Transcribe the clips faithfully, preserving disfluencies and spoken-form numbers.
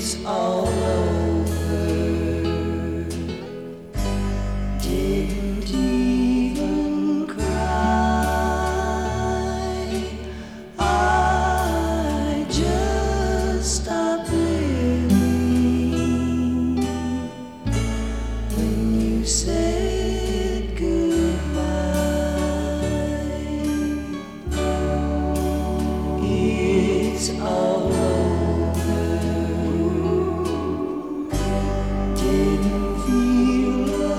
it's all over. Didn't even cry. I just stopped living when you said goodbye. It's all over. Didn't feel a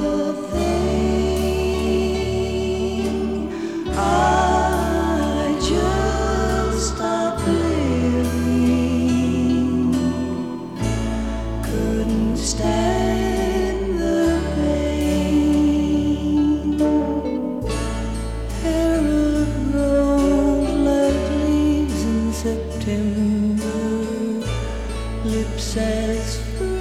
thing. I just stopped living. Couldn't stand the pain. Hair of gold like leaves in September. Lips as free